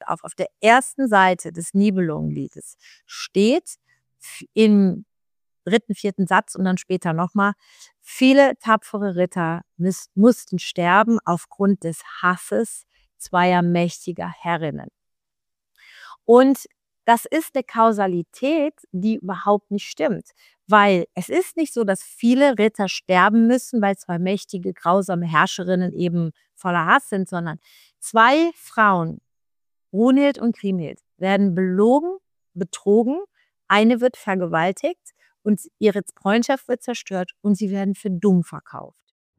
auf der ersten Seite des Nibelungenliedes steht, im dritten, vierten Satz und dann später nochmal, viele tapfere Ritter mussten sterben aufgrund des Hasses zweier mächtiger Herrinnen. Und das ist eine Kausalität, die überhaupt nicht stimmt. Weil es ist nicht so, dass viele Ritter sterben müssen, weil zwei mächtige, grausame Herrscherinnen eben voller Hass sind, sondern zwei Frauen, Brunhild und Kriemhild, werden belogen, betrogen, eine wird vergewaltigt und ihre Freundschaft wird zerstört und sie werden für dumm verkauft.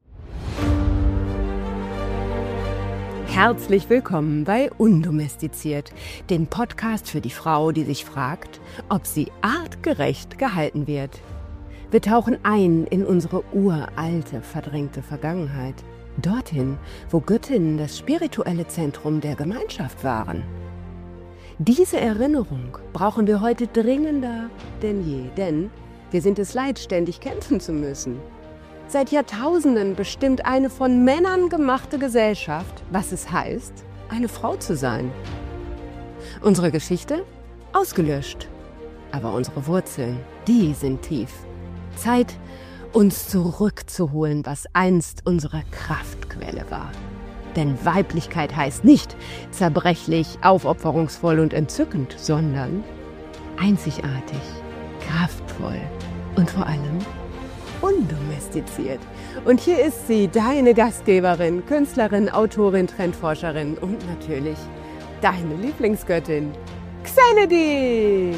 Herzlich willkommen bei Undomestiziert, dem Podcast für die Frau, die sich fragt, ob sie artgerecht gehalten wird. Wir tauchen ein in unsere uralte, verdrängte Vergangenheit. Dorthin, wo Göttinnen das spirituelle Zentrum der Gemeinschaft waren. Diese Erinnerung brauchen wir heute dringender denn je, denn wir sind es leid, ständig kämpfen zu müssen. Seit Jahrtausenden bestimmt eine von Männern gemachte Gesellschaft, was es heißt, eine Frau zu sein. Unsere Geschichte? Ausgelöscht. Aber unsere Wurzeln, die sind tief. Zeit, uns zurückzuholen, was einst unsere Kraftquelle war. Denn Weiblichkeit heißt nicht zerbrechlich, aufopferungsvoll und entzückend, sondern einzigartig, kraftvoll und vor allem undomestiziert. Und hier ist sie, deine Gastgeberin, Künstlerin, Autorin, Trendforscherin und natürlich deine Lieblingsgöttin, Xanadu.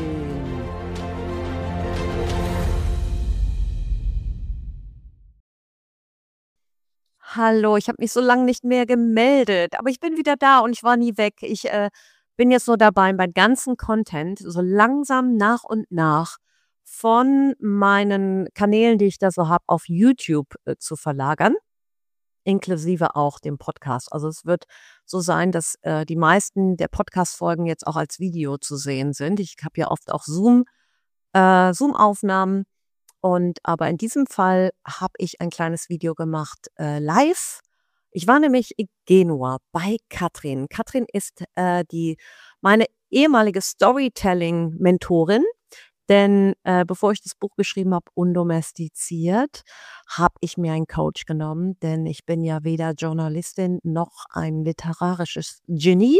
Hallo, ich habe mich so lange nicht mehr gemeldet, aber ich bin wieder da und ich war nie weg. Ich bin jetzt nur dabei, meinen ganzen Content so langsam nach und nach von meinen Kanälen, die ich da so habe, auf YouTube zu verlagern, inklusive auch dem Podcast. Also es wird so sein, dass die meisten der Podcast-Folgen jetzt auch als Video zu sehen sind. Ich habe ja oft auch Zoom-Aufnahmen. Aber in diesem Fall habe ich ein kleines Video gemacht live. Ich war nämlich in Genua bei Katrin. Katrin ist meine ehemalige Storytelling-Mentorin. Denn bevor ich das Buch geschrieben habe, Undomestiziert, habe ich mir einen Coach genommen. Denn ich bin ja weder Journalistin noch ein literarisches Genie.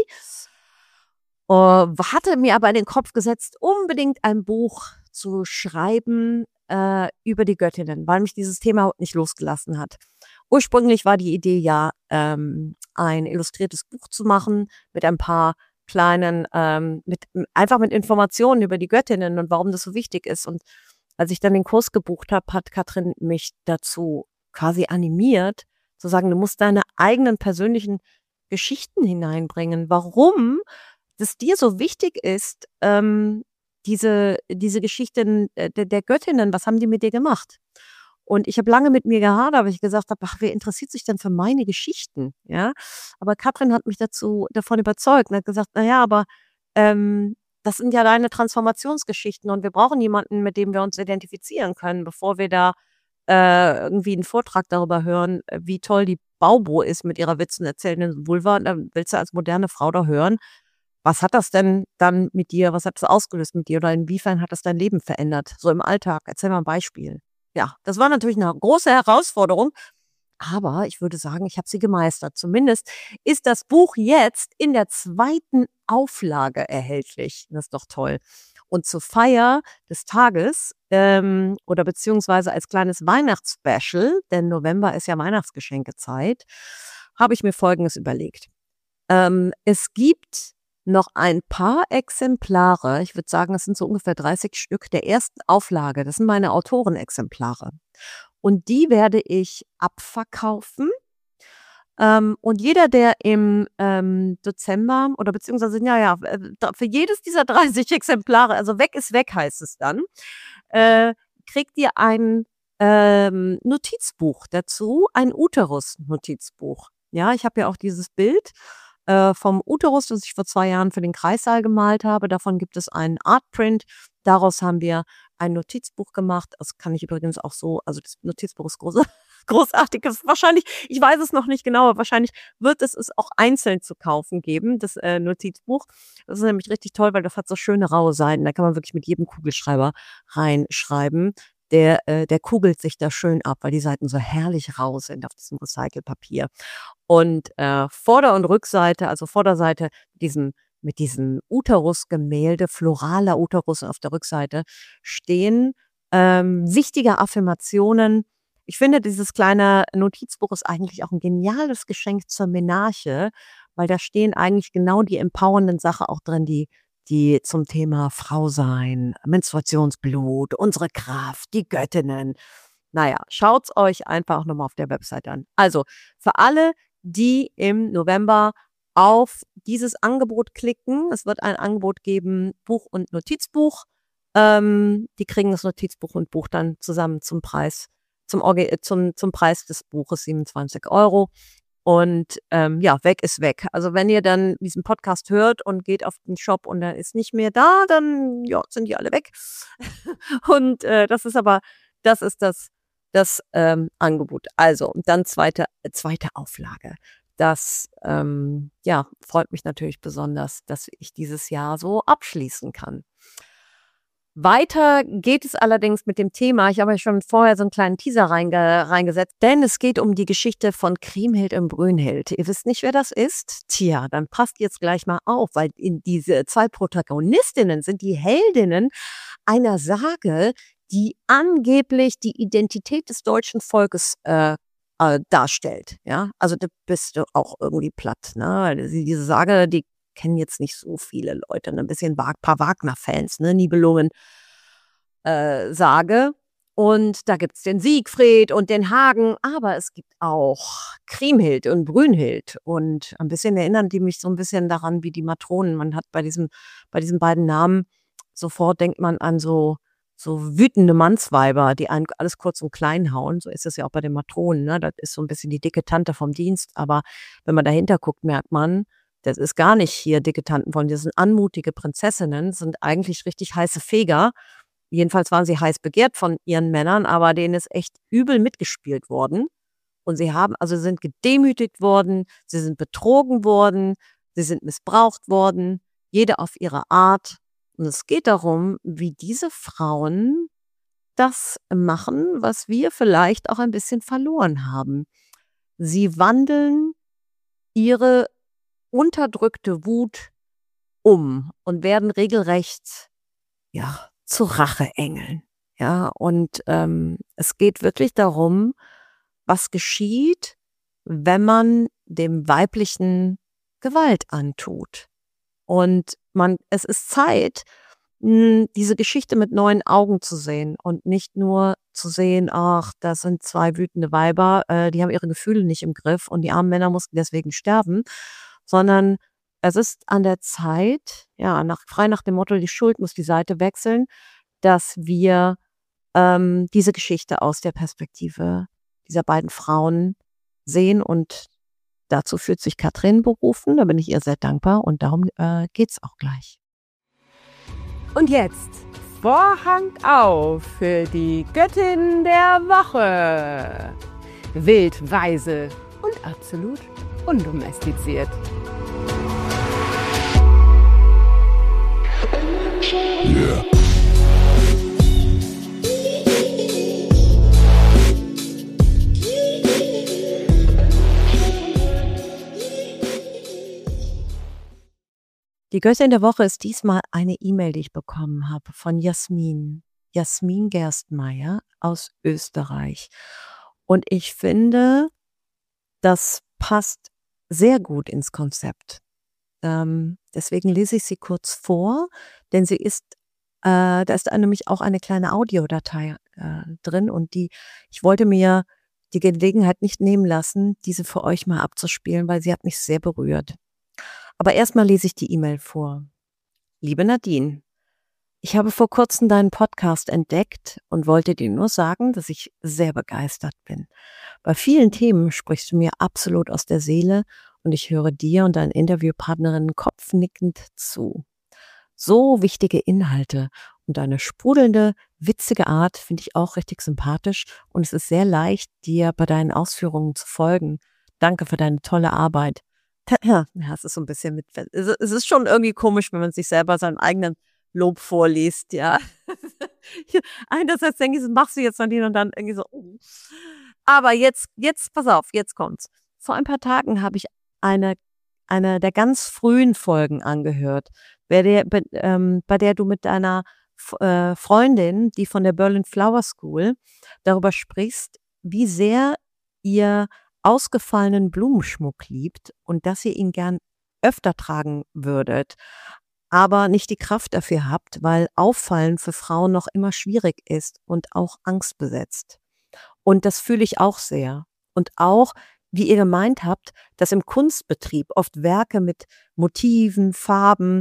Hatte mir aber in den Kopf gesetzt, unbedingt ein Buch zu schreiben über die Göttinnen, weil mich dieses Thema nicht losgelassen hat. Ursprünglich war die Idee ja, ein illustriertes Buch zu machen mit ein paar kleinen, einfach mit Informationen über die Göttinnen und warum das so wichtig ist. Und als ich dann den Kurs gebucht habe, hat Katrin mich dazu quasi animiert, zu sagen, du musst deine eigenen persönlichen Geschichten hineinbringen. Warum das dir so wichtig ist, diese Geschichten der Göttinnen, was haben die mit dir gemacht? Und ich habe lange mit mir gehadert, weil ich gesagt habe, wer interessiert sich denn für meine Geschichten? Ja, aber Katrin hat mich davon überzeugt und hat gesagt, naja, aber das sind ja deine Transformationsgeschichten und wir brauchen jemanden, mit dem wir uns identifizieren können, bevor wir da irgendwie einen Vortrag darüber hören, wie toll die Baubo ist mit ihrer Witzen erzählenden Vulva. Dann willst du als moderne Frau da hören, was hat das denn dann mit dir, was hat das ausgelöst mit dir oder inwiefern hat das dein Leben verändert, so im Alltag? Erzähl mal ein Beispiel. Ja, das war natürlich eine große Herausforderung, aber ich würde sagen, ich habe sie gemeistert. Zumindest ist das Buch jetzt in der 2. Auflage erhältlich. Das ist doch toll. Und zur Feier des Tages oder beziehungsweise als kleines Weihnachtsspecial, denn November ist ja Weihnachtsgeschenkezeit, habe ich mir Folgendes überlegt. Es gibt noch ein paar Exemplare, ich würde sagen, es sind so ungefähr 30 Stück der ersten Auflage. Das sind meine Autorenexemplare. Und die werde ich abverkaufen. Und jeder, der im Dezember oder beziehungsweise, für jedes dieser 30 Exemplare, also weg ist weg, heißt es dann, kriegt ihr ein Notizbuch dazu, ein Uterus-Notizbuch. Ja, ich habe ja auch dieses Bild vom Uterus, das ich vor 2 Jahren für den Kreissaal gemalt habe. Davon gibt es einen Artprint. Daraus haben wir ein Notizbuch gemacht. Das kann ich übrigens auch so, also das Notizbuch ist großartiges, wahrscheinlich, ich weiß es noch nicht genau, aber wahrscheinlich wird es auch einzeln zu kaufen geben, das Notizbuch. Das ist nämlich richtig toll, weil das hat so schöne raue Seiten. Da kann man wirklich mit jedem Kugelschreiber reinschreiben. Der kugelt sich da schön ab, weil die Seiten so herrlich rau sind auf diesem Recycelpapier. Und Vorder- und Rückseite, also Vorderseite mit diesem Uterus-Gemälde, floraler Uterus, und auf der Rückseite stehen wichtige Affirmationen. Ich finde, dieses kleine Notizbuch ist eigentlich auch ein geniales Geschenk zur Menarche, weil da stehen eigentlich genau die empowernden Sachen auch drin, die zum Thema Frau sein, Menstruationsblut, unsere Kraft, die Göttinnen. Naja, schaut's euch einfach auch nochmal auf der Website an. Also, für alle, die im November auf dieses Angebot klicken, es wird ein Angebot geben, Buch und Notizbuch. Die kriegen das Notizbuch und Buch dann zusammen zum Preis, zum Preis des Buches, 27 €. Und ja, weg ist weg. Also wenn ihr dann diesen Podcast hört und geht auf den Shop und er ist nicht mehr da, dann ja, sind die alle weg. Und das ist das Angebot. Also, und dann zweite Auflage. Das ja, freut mich natürlich besonders, dass ich dieses Jahr so abschließen kann. Weiter geht es allerdings mit dem Thema. Ich habe ja schon vorher so einen kleinen Teaser reingesetzt, denn es geht um die Geschichte von Kriemhild und Brünnhild. Ihr wisst nicht, wer das ist? Tja, dann passt jetzt gleich mal auf, weil diese zwei Protagonistinnen sind die Heldinnen einer Sage, die angeblich die Identität des deutschen Volkes darstellt. Ja, also da bist du auch irgendwie platt. Ne? Diese Sage, die kennen jetzt nicht so viele Leute, ein bisschen paar Wagner-Fans, ne, Nibelungen Sage. Und da gibt's den Siegfried und den Hagen, aber es gibt auch Kriemhild und Brünnhild. Und ein bisschen erinnern die mich so ein bisschen daran wie die Matronen. Man hat bei diesen beiden Namen sofort denkt man an so wütende Mannsweiber, die einen alles kurz und klein hauen. So ist es ja auch bei den Matronen. Ne? Das ist so ein bisschen die dicke Tante vom Dienst. Aber wenn man dahinter guckt, merkt man, das ist gar nicht hier dicke Tanten von, das sind anmutige Prinzessinnen, sind eigentlich richtig heiße Feger. Jedenfalls waren sie heiß begehrt von ihren Männern, aber denen ist echt übel mitgespielt worden. Und sind gedemütigt worden, sie sind betrogen worden, sie sind missbraucht worden, jede auf ihre Art. Und es geht darum, wie diese Frauen das machen, was wir vielleicht auch ein bisschen verloren haben. Sie wandeln ihre unterdrückte Wut um und werden regelrecht, ja, zu Racheengeln. Ja, und es geht wirklich darum, was geschieht, wenn man dem Weiblichen Gewalt antut. Und es ist Zeit, diese Geschichte mit neuen Augen zu sehen und nicht nur zu sehen, ach, das sind zwei wütende Weiber, die haben ihre Gefühle nicht im Griff und die armen Männer mussten deswegen sterben, sondern es ist an der Zeit, ja, frei nach dem Motto, die Schuld muss die Seite wechseln, dass wir diese Geschichte aus der Perspektive dieser beiden Frauen sehen und dazu fühlt sich Katrin berufen, da bin ich ihr sehr dankbar und darum geht's auch gleich. Und jetzt Vorhang auf für die Göttin der Woche. Wild, weise und absolut undomestiziert. Yeah. Die Göttin der Woche ist diesmal eine E-Mail, die ich bekommen habe von Jasmin Gerstmeier aus Österreich. Und ich finde, das passt sehr gut ins Konzept. Deswegen lese ich sie kurz vor, denn da ist nämlich auch eine kleine Audiodatei drin und ich wollte mir die Gelegenheit nicht nehmen lassen, diese für euch mal abzuspielen, weil sie hat mich sehr berührt. Aber erstmal lese ich die E-Mail vor. Liebe Nadine, ich habe vor kurzem deinen Podcast entdeckt und wollte dir nur sagen, dass ich sehr begeistert bin. Bei vielen Themen sprichst du mir absolut aus der Seele und ich höre dir und deinen Interviewpartnerinnen kopfnickend zu. So wichtige Inhalte und deine sprudelnde witzige Art, finde ich auch richtig sympathisch und es ist sehr leicht, dir bei deinen Ausführungen zu folgen. Danke für deine tolle Arbeit. Ja, es ist so ein bisschen es ist schon irgendwie komisch, wenn man sich selber seinen eigenen Lob vorliest, ja. Einerseits denke ich, das machst du jetzt, Nadine, und dann irgendwie so. Oh. Aber jetzt, pass auf, jetzt kommt's. Vor ein paar Tagen habe ich eine der ganz frühen Folgen angehört, bei der du mit deiner Freundin, die von der Berlin Flower School, darüber sprichst, wie sehr ihr ausgefallenen Blumenschmuck liebt und dass ihr ihn gern öfter tragen würdet, aber nicht die Kraft dafür habt, weil Auffallen für Frauen noch immer schwierig ist und auch angstbesetzt. Und das fühle ich auch sehr. Und auch, wie ihr gemeint habt, dass im Kunstbetrieb oft Werke mit Motiven, Farben,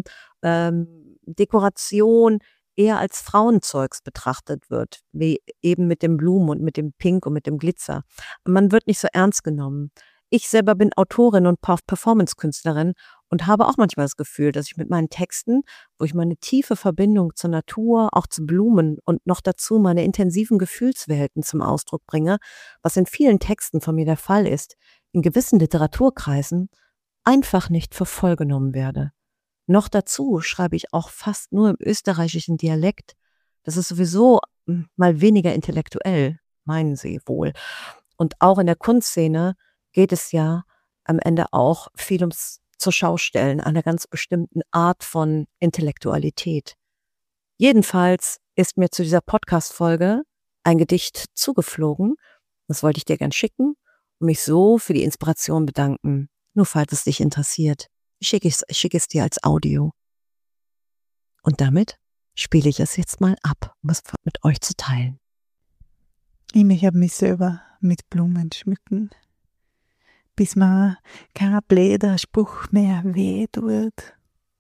Dekoration eher als Frauenzeugs betrachtet wird, wie eben mit dem Blumen und mit dem Pink und mit dem Glitzer. Man wird nicht so ernst genommen. Ich selber bin Autorin und Performance-Künstlerin und habe auch manchmal das Gefühl, dass ich mit meinen Texten, wo ich meine tiefe Verbindung zur Natur, auch zu Blumen und noch dazu meine intensiven Gefühlswelten zum Ausdruck bringe, was in vielen Texten von mir der Fall ist, in gewissen Literaturkreisen einfach nicht für voll genommen werde. Noch dazu schreibe ich auch fast nur im österreichischen Dialekt. Das ist sowieso mal weniger intellektuell, meinen sie wohl. Und auch in der Kunstszene geht es ja am Ende auch viel ums Zur-Schau-Stellen einer ganz bestimmten Art von Intellektualität. Jedenfalls ist mir zu dieser Podcast-Folge ein Gedicht zugeflogen. Das wollte ich dir gern schicken und mich so für die Inspiration bedanken. Nur falls es dich interessiert, ich schicke es dir als Audio. Und damit spiele ich es jetzt mal ab, um es mit euch zu teilen. Ich möchte mich selber mit Blumen schmücken, bis mir kein blöder Spruch mehr weh tut.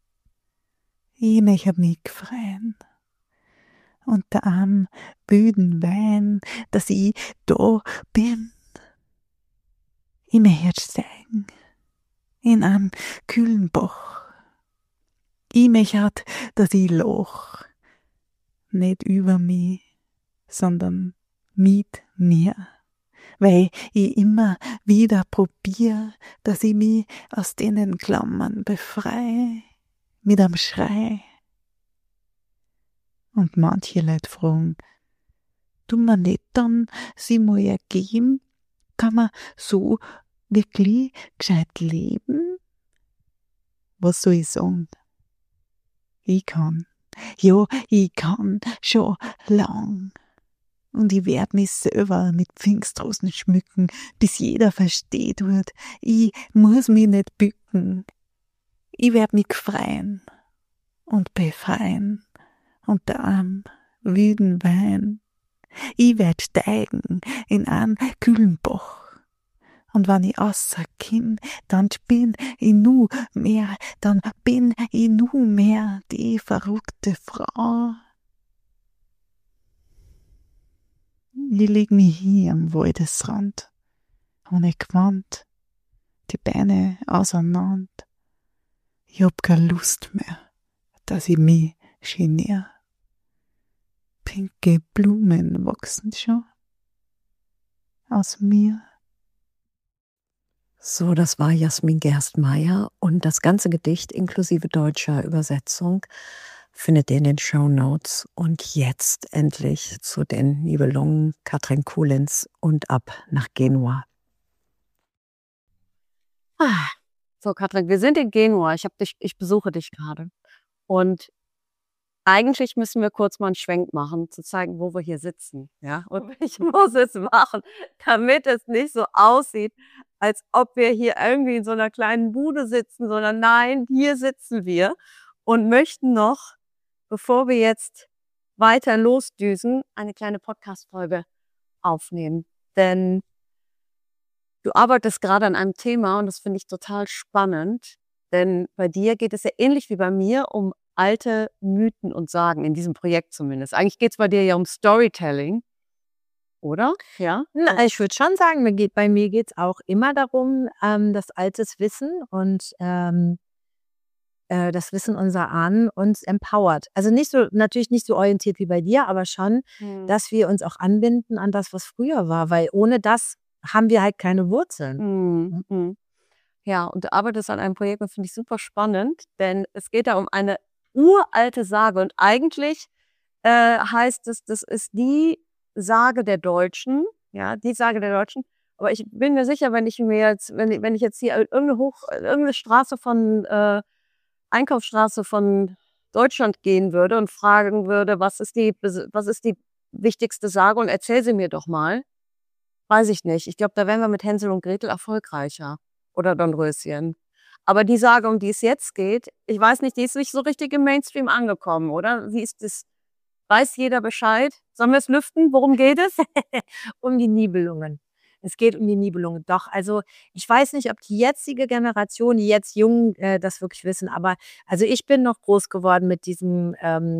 Ich möchte mich freuen unter einem müden Wein, dass ich da bin. Ich möchte steigen in einem kühlen Bach. Ich möchte, dass ich loch, nicht über mich, sondern mit mir. Weil ich immer wieder probiere, dass ich mich aus denen Klammern befreie, mit einem Schrei. Und manche Leute fragen, du mir nicht dann sie mal ergeben, kann man so wirklich gescheit leben? Was soll ich sagen? Ich kann. Ja, ich kann schon lang. Und ich werd mich selber mit Pfingstrosen schmücken, bis jeder versteht wird, ich muss mich nicht bücken. Ich werd mich freuen und befreien unter einem wüden Wein. Ich werd steigen in einen kühlen Bach. Und wenn ich rauskomm, dann bin ich nu mehr, die verrückte Frau. Ich leg mich hier am Waldesrand, ohne Gewand, die Beine auseinander. Ich hab keine Lust mehr, dass ich mich genier. Pinke Blumen wachsen schon aus mir. So, das war Jasmin Gerstmeier und das ganze Gedicht inklusive deutscher Übersetzung findet ihr in den Shownotes. Und jetzt endlich zu den Nibelungen Katrin Kulenz und ab nach Genua. So, Katrin, wir sind in Genua. Ich besuche dich gerade. Und eigentlich müssen wir kurz mal einen Schwenk machen, zu zeigen, wo wir hier sitzen. Ja? Und ich muss es machen, damit es nicht so aussieht, als ob wir hier irgendwie in so einer kleinen Bude sitzen, sondern nein, hier sitzen wir und möchten noch, bevor wir jetzt weiter losdüsen, eine kleine Podcast-Folge aufnehmen. Denn du arbeitest gerade an einem Thema und das finde ich total spannend, denn bei dir geht es ja ähnlich wie bei mir um alte Mythen und Sagen, in diesem Projekt zumindest. Eigentlich geht es bei dir ja um Storytelling, oder? Ja? Na, ich würde schon sagen, bei mir geht es auch immer darum, das altes Wissen und das Wissen unserer Ahnen uns empowert. Also natürlich nicht so orientiert wie bei dir, aber schon, dass wir uns auch anbinden an das, was früher war, weil ohne das haben wir halt keine Wurzeln. Ja, und du arbeitest an einem Projekt, das finde ich super spannend, denn es geht da um eine uralte Sage und eigentlich heißt es, das ist die Sage der Deutschen, ja, die Sage der Deutschen. Aber ich bin mir sicher, wenn ich jetzt hier irgendeine Straße von Einkaufsstraße von Deutschland gehen würde und fragen würde, was ist die wichtigste Sage und erzähl sie mir doch mal. Weiß ich nicht. Ich glaube, da wären wir mit Hänsel und Gretel erfolgreicher. Oder Dornröschen. Aber die Sage, um die es jetzt geht, ich weiß nicht, die ist nicht so richtig im Mainstream angekommen, oder? Wie ist das? Weiß jeder Bescheid? Sollen wir es lüften? Worum geht es? Um die Nibelungen. Es geht um die Nibelungen. Doch, also ich weiß nicht, ob die jetzige Generation, die jetzt Jungen, das wirklich wissen, aber also ich bin noch groß geworden mit diesem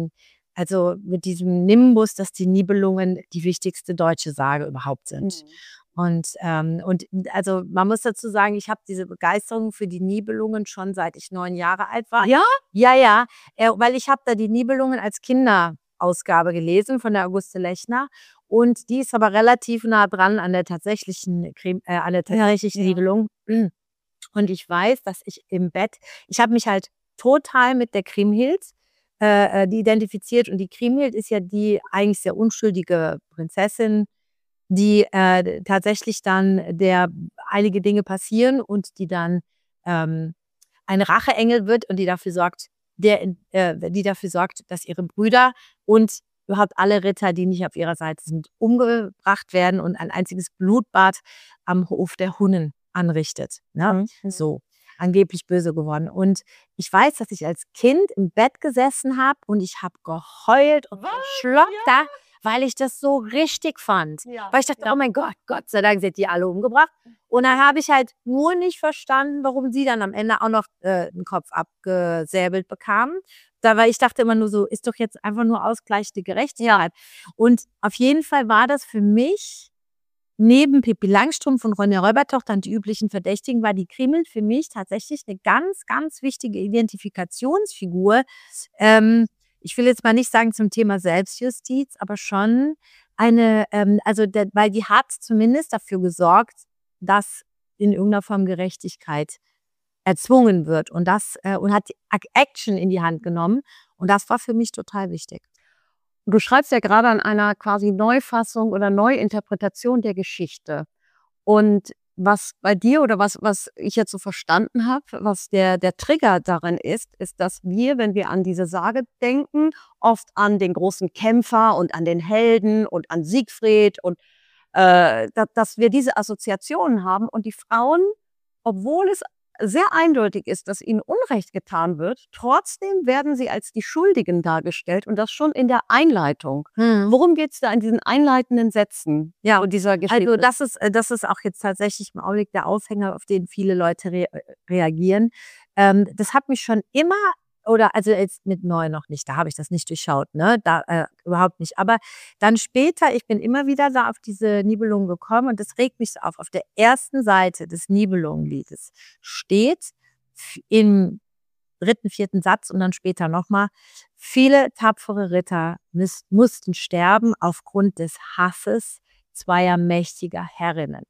Nimbus, dass die Nibelungen die wichtigste deutsche Sage überhaupt sind. Und also man muss dazu sagen, ich habe diese Begeisterung für die Nibelungen schon seit ich 9 Jahre alt war. Ja? Ja, weil ich habe da die Nibelungen als Kinderausgabe gelesen von der Auguste Lechner. Und die ist aber relativ nah dran an der tatsächlichen Nibelung. Und ich weiß, dass ich im Bett, ich habe mich halt total mit der Kriemhild die identifiziert. Und die Kriemhild ist ja die eigentlich sehr unschuldige Prinzessin, die tatsächlich dann der einige Dinge passieren und die dann ein Racheengel wird und die dafür sorgt, dass ihre Brüder und überhaupt alle Ritter, die nicht auf ihrer Seite sind, umgebracht werden und ein einziges Blutbad am Hof der Hunnen anrichtet. Ne? So, angeblich böse geworden. Und ich weiß, dass ich als Kind im Bett gesessen habe und ich habe geheult und geschlockt, weil ich das so richtig fand. Ja. Weil ich dachte, oh mein Gott, Gott sei Dank sind die alle umgebracht. Und dann habe ich halt nur nicht verstanden, warum sie dann am Ende auch noch den Kopf abgesäbelt bekamen. Weil ich dachte immer nur so, ist doch jetzt einfach nur ausgleichende Gerechtigkeit. Ja. Und auf jeden Fall war das für mich, neben Pippi Langstrumpf und Ronja Räubertochter und die üblichen Verdächtigen, war die Kriemhild für mich tatsächlich eine ganz, ganz wichtige Identifikationsfigur. Ich will jetzt mal nicht sagen zum Thema Selbstjustiz, aber schon weil die hat zumindest dafür gesorgt, dass in irgendeiner Form Gerechtigkeit erzwungen wird und hat Action in die Hand genommen und das war für mich total wichtig. Du schreibst ja gerade an einer quasi Neufassung oder Neuinterpretation der Geschichte und was bei dir oder was ich jetzt so verstanden habe, was der Trigger darin ist, dass wir, wenn wir an diese Sage denken, oft an den großen Kämpfer und an den Helden und an Siegfried und dass wir diese Assoziationen haben und die Frauen, obwohl es sehr eindeutig ist, dass ihnen Unrecht getan wird, trotzdem werden sie als die Schuldigen dargestellt und das schon in der Einleitung. Worum geht es da in diesen einleitenden Sätzen dieser Geschichte? Also das ist auch jetzt tatsächlich im Augenblick der Aufhänger, auf den viele Leute reagieren. Das hat mich schon immer, also jetzt mit neu noch nicht, da habe ich das nicht durchschaut, ne, da überhaupt nicht. Aber dann später, ich bin immer wieder da auf diese Nibelungen gekommen und das regt mich so auf. Auf der ersten Seite des Nibelungenliedes steht im 3., 4. Satz und dann später nochmal, viele tapfere Ritter mussten sterben aufgrund des Hasses zweier mächtiger Herrinnen.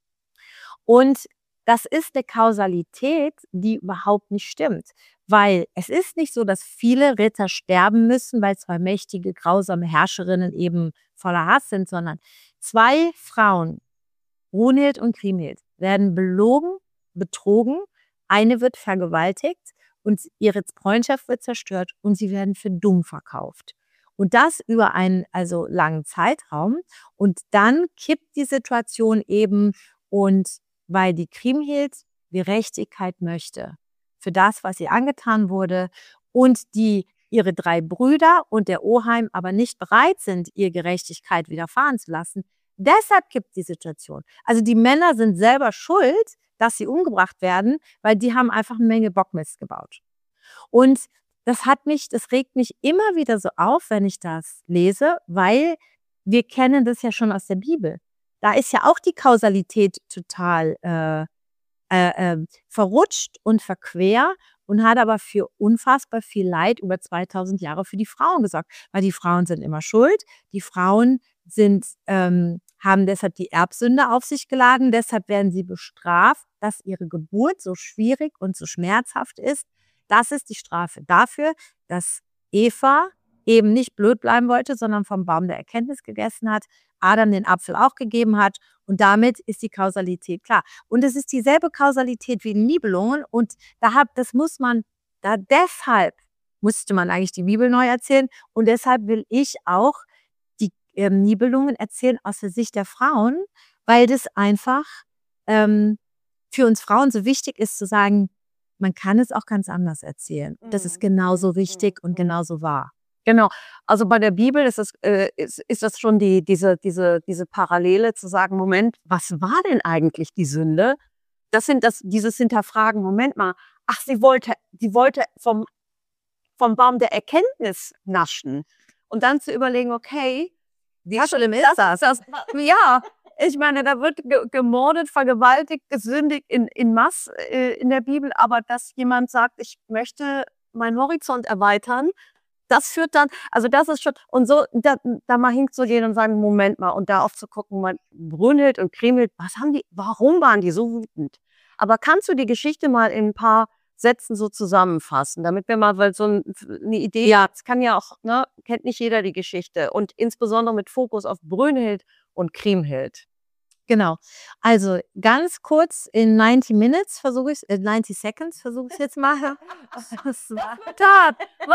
Und das ist eine Kausalität, die überhaupt nicht stimmt. Weil es ist nicht so, dass viele Ritter sterben müssen, weil 2 mächtige, grausame Herrscherinnen eben voller Hass sind, sondern 2 Frauen, Brunhild und Kriemhild, werden belogen, betrogen, eine wird vergewaltigt und ihre Freundschaft wird zerstört und sie werden für dumm verkauft. Und das über einen langen Zeitraum. Und dann kippt die Situation eben und weil die Kriemhild Gerechtigkeit möchte für das, was ihr angetan wurde und ihre 3 Brüder und der Oheim aber nicht bereit sind, ihr Gerechtigkeit widerfahren zu lassen. Deshalb kippt die Situation. Also die Männer sind selber schuld, dass sie umgebracht werden, weil die haben einfach eine Menge Bockmist gebaut. Und das regt mich immer wieder so auf, wenn ich das lese, weil wir kennen das ja schon aus der Bibel. Da ist ja auch die Kausalität total verrutscht und verquer und hat aber für unfassbar viel Leid über 2000 Jahre für die Frauen gesorgt. Weil die Frauen sind immer schuld. Die Frauen haben deshalb die Erbsünde auf sich geladen. Deshalb werden sie bestraft, dass ihre Geburt so schwierig und so schmerzhaft ist. Das ist die Strafe dafür, dass Eva eben nicht blöd bleiben wollte, sondern vom Baum der Erkenntnis gegessen hat, Adam den Apfel auch gegeben hat und damit ist die Kausalität klar. Und es ist dieselbe Kausalität wie in Nibelungen und deshalb musste man eigentlich die Bibel neu erzählen und deshalb will ich auch die Nibelungen erzählen aus der Sicht der Frauen, weil das einfach für uns Frauen so wichtig ist zu sagen, man kann es auch ganz anders erzählen. Das ist genauso wichtig und genauso wahr. Genau. Also bei der Bibel ist das schon diese Parallele zu sagen, Moment, was war denn eigentlich die Sünde? Dieses Hinterfragen, Moment mal, ach, sie wollte vom Baum der Erkenntnis naschen. Und dann zu überlegen, okay, wie schlimm ist das? Ja, ich meine, da wird gemordet, vergewaltigt, gesündigt in Masse in der Bibel, aber dass jemand sagt, ich möchte meinen Horizont erweitern, das führt dann, also das ist schon, und so, da mal hinzugehen und sagen, Moment mal, und da aufzugucken, Brünnhild und Kriemhild, warum waren die so wütend? Aber kannst du die Geschichte mal in ein paar Sätzen so zusammenfassen, damit wir mal, weil so eine Idee, es kann ja auch, ne, kennt nicht jeder die Geschichte und insbesondere mit Fokus auf Brünnhild und Kriemhild. Genau. Also ganz kurz in 90 Seconds versuche ich es jetzt mal. Das war Tat.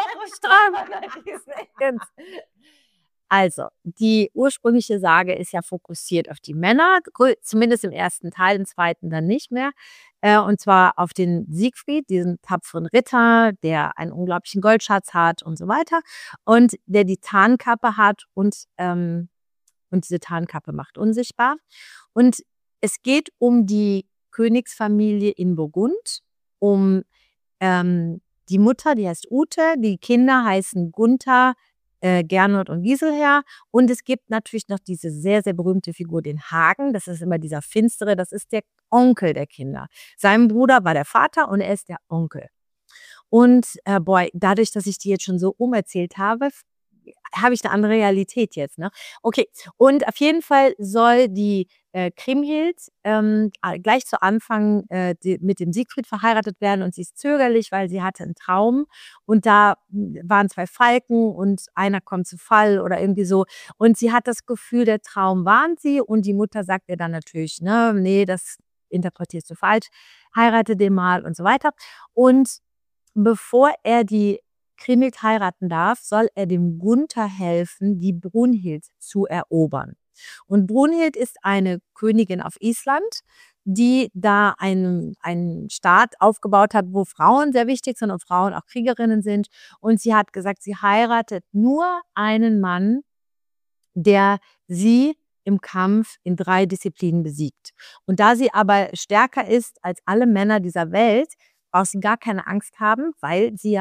Also, die ursprüngliche Sage ist ja fokussiert auf die Männer, zumindest im ersten Teil, im zweiten dann nicht mehr. Und zwar auf den Siegfried, diesen tapferen Ritter, der einen unglaublichen Goldschatz hat und so weiter. Und der die Tarnkappe hat und diese Tarnkappe macht unsichtbar. Und es geht um die Königsfamilie in Burgund, um die Mutter, die heißt Ute, die Kinder heißen Gunther, Gernot und Giselher. Und es gibt natürlich noch diese sehr, sehr berühmte Figur, den Hagen. Das ist immer dieser Finstere, das ist der Onkel der Kinder. Sein Bruder war der Vater und er ist der Onkel. Und dadurch, dass ich die jetzt schon so umerzählt habe ich eine andere Realität jetzt, ne? Okay, und auf jeden Fall soll die Kriemhild gleich zu Anfang mit dem Siegfried verheiratet werden und sie ist zögerlich, weil sie hatte einen Traum und da waren 2 Falken und einer kommt zu Fall oder irgendwie so und sie hat das Gefühl, der Traum warnt sie und die Mutter sagt ihr dann natürlich, ne, nee, das interpretierst du falsch, heirate den mal und so weiter. Und bevor er die Kriemhild heiraten darf, soll er dem Gunther helfen, die Brunhild zu erobern. Und Brunhild ist eine Königin auf Island, die da einen Staat aufgebaut hat, wo Frauen sehr wichtig sind und Frauen auch Kriegerinnen sind. Und sie hat gesagt, sie heiratet nur einen Mann, der sie im Kampf in 3 Disziplinen besiegt. Und da sie aber stärker ist als alle Männer dieser Welt, braucht sie gar keine Angst haben, weil sie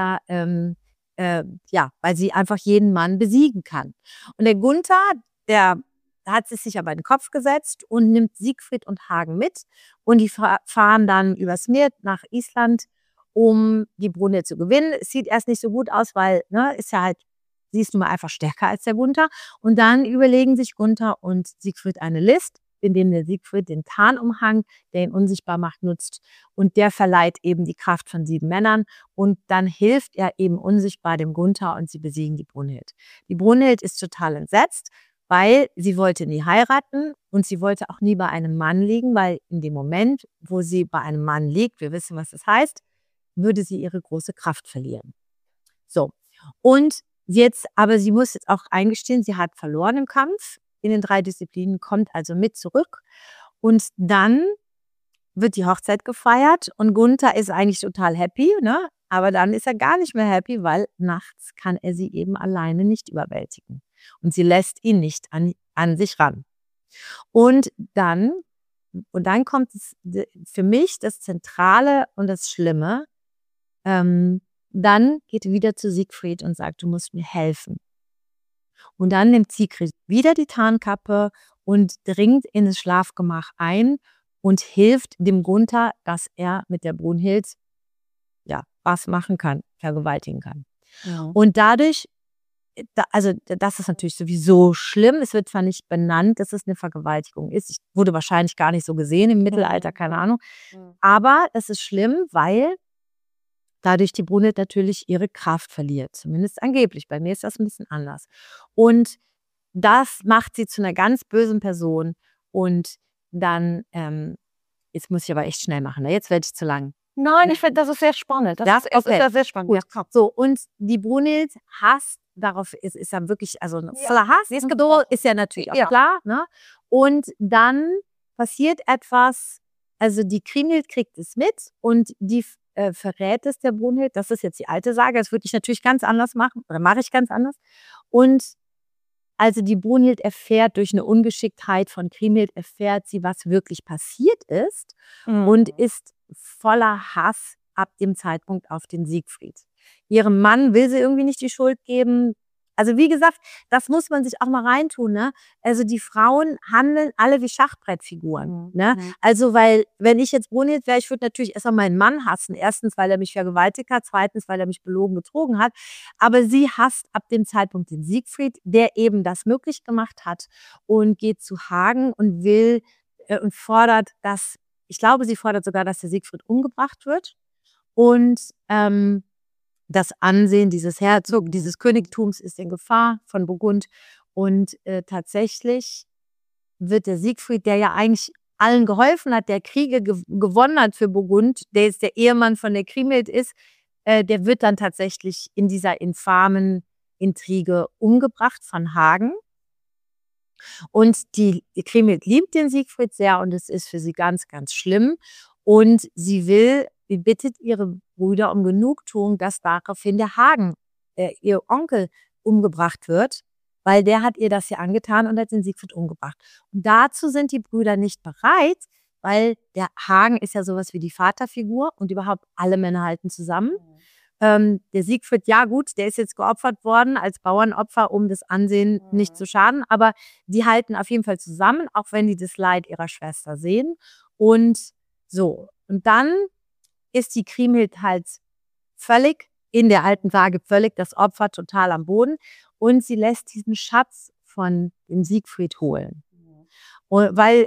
weil sie einfach jeden Mann besiegen kann. Und der Gunther, der hat es sich aber in den Kopf gesetzt und nimmt Siegfried und Hagen mit und die fahren dann übers Meer nach Island, um die Brunhild zu gewinnen. Es sieht erst nicht so gut aus, weil, ne, sie ist nun mal einfach stärker als der Gunther. Und dann überlegen sich Gunther und Siegfried eine List, in dem der Siegfried den Tarnumhang, der ihn unsichtbar macht, nutzt. Und der verleiht eben die Kraft von 7 Männern. Und dann hilft er eben unsichtbar dem Gunther und sie besiegen die Brunhild. Die Brunhild ist total entsetzt, weil sie wollte nie heiraten und sie wollte auch nie bei einem Mann liegen, weil in dem Moment, wo sie bei einem Mann liegt, wir wissen, was das heißt, würde sie ihre große Kraft verlieren. So. Und aber sie muss jetzt auch eingestehen, sie hat verloren im Kampf in den 3 Disziplinen, kommt also mit zurück. Und dann wird die Hochzeit gefeiert und Gunther ist eigentlich total happy, ne? Aber dann ist er gar nicht mehr happy, weil nachts kann er sie eben alleine nicht überwältigen. Und sie lässt ihn nicht an sich ran. Und dann kommt für mich das Zentrale und das Schlimme. Dann geht er wieder zu Siegfried und sagt, du musst mir helfen. Und dann nimmt Siegfried wieder die Tarnkappe und dringt in das Schlafgemach ein und hilft dem Gunther, dass er mit der Brunhild was machen kann, vergewaltigen kann. Ja. Und dadurch, also das ist natürlich sowieso schlimm. Es wird zwar nicht benannt, dass es eine Vergewaltigung ist. Ich wurde wahrscheinlich gar nicht so gesehen im Mittelalter, keine Ahnung. Aber es ist schlimm, weil dadurch die Brunhild natürlich ihre Kraft verliert. Zumindest angeblich. Bei mir ist das ein bisschen anders. Und das macht sie zu einer ganz bösen Person. Und dann, jetzt muss ich aber echt schnell machen. Ne? Jetzt werde ich zu lang. Nein, ich finde, das ist sehr spannend. Das ist ja sehr spannend. Gut. So, und die Brunhild hasst darauf, ist ja wirklich, also voller Hass. Sie ist gedroht, ist ja natürlich auch klar. Ne? Und dann passiert etwas, also die Kriemhild kriegt es mit und die verrät es der Brunhild. Das ist jetzt die alte Sage. Das würde ich natürlich ganz anders machen oder mache ich ganz anders. Und also die Brunhild erfährt durch eine Ungeschicktheit von Kriemhild, erfährt sie, was wirklich passiert ist und ist voller Hass ab dem Zeitpunkt auf den Siegfried. Ihrem Mann will sie irgendwie nicht die Schuld geben. Also wie gesagt, das muss man sich auch mal reintun. Ne? Also die Frauen handeln alle wie Schachbrettfiguren. Ne? Also weil, wenn ich jetzt Brunhild wäre, ich würde natürlich erstmal meinen Mann hassen. Erstens, weil er mich vergewaltigt hat. Zweitens, weil er mich belogen, betrogen hat. Aber sie hasst ab dem Zeitpunkt den Siegfried, der eben das möglich gemacht hat und geht zu Hagen und will und fordert, dass, ich glaube, sie fordert sogar, dass der Siegfried umgebracht wird. Und das Ansehen dieses Herzogs, dieses Königtums ist in Gefahr von Burgund. Und tatsächlich wird der Siegfried, der ja eigentlich allen geholfen hat, der Kriege gewonnen hat für Burgund, der jetzt der Ehemann von der Kriemhild ist, der wird dann tatsächlich in dieser infamen Intrige umgebracht von Hagen. Und die Kriemhild liebt den Siegfried sehr und es ist für sie ganz, ganz schlimm. Und sie bittet ihre Brüder um Genugtuung, dass daraufhin der Hagen, ihr Onkel, umgebracht wird, weil der hat ihr das ja angetan und hat den Siegfried umgebracht. Und dazu sind die Brüder nicht bereit, weil der Hagen ist ja sowas wie die Vaterfigur und überhaupt alle Männer halten zusammen. Der Siegfried, ja gut, der ist jetzt geopfert worden als Bauernopfer, um das Ansehen nicht zu schaden, aber die halten auf jeden Fall zusammen, auch wenn die das Leid ihrer Schwester sehen. Und so, und dann ist die Kriemhild halt völlig in der alten Sage, völlig das Opfer, total am Boden. Und sie lässt diesen Schatz von dem Siegfried holen. Und weil,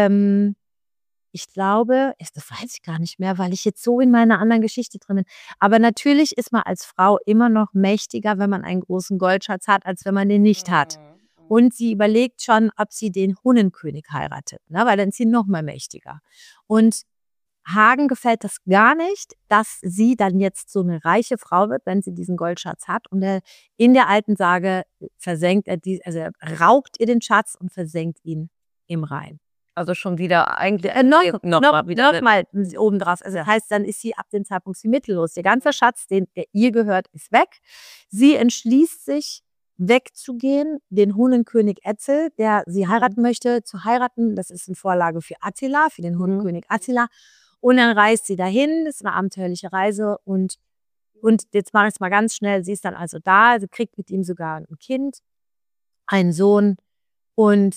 ich glaube, das weiß ich gar nicht mehr, weil ich jetzt so in meiner anderen Geschichte drin bin. Aber natürlich ist man als Frau immer noch mächtiger, wenn man einen großen Goldschatz hat, als wenn man den nicht hat. Und sie überlegt schon, ob sie den Hunnenkönig heiratet, ne? Weil dann ist sie noch mal mächtiger. Und Hagen gefällt das gar nicht, dass sie dann jetzt so eine reiche Frau wird, wenn sie diesen Goldschatz hat. Und in der alten Sage versenkt er raubt ihr den Schatz und versenkt ihn im Rhein. Also schon wieder eigentlich Noch mal oben drauf. Also das heißt, dann ist sie ab dem Zeitpunkt mittellos. Der ganze Schatz, der ihr gehört, ist weg. Sie entschließt sich, wegzugehen, den Hunnenkönig Etzel, der sie heiraten möchte, zu heiraten. Das ist eine Vorlage für Attila, für den Hunnenkönig Attila. Und dann reist sie dahin, das ist eine abenteuerliche Reise und jetzt mache ich es mal ganz schnell, sie ist dann also da, sie kriegt mit ihm sogar ein Kind, einen Sohn und